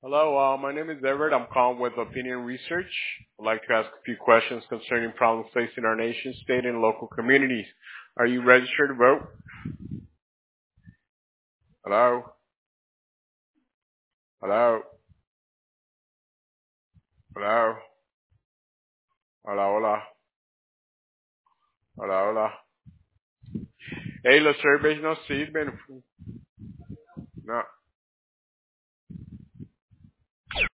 Hello, my name is Everett. I'm calling with Opinion Research. I'd like to ask a few questions concerning problems facing our nation, state, and local communities. Are you registered to vote? Hello? Hello? Hello? Hola, hola. Hola, hola. Hey, los surveys no sirven. No.